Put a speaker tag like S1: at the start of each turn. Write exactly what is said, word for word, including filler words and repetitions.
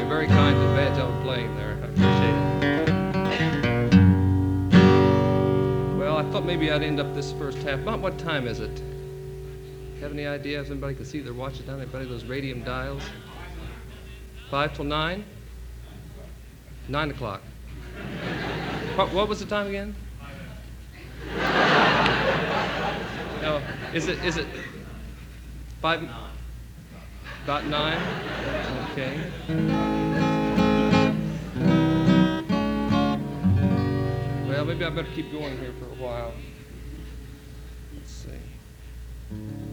S1: very kind to Banjo playing there. I appreciate it. Well, I thought maybe I'd end up this first half. About what time is it? Have any idea if anybody can see their watches down? Anybody those radium dials? Five till nine? Nine o'clock. What, what was the time again? No, is it is it five? About nine? Okay. Well, maybe I better keep going here for a while. Let's see.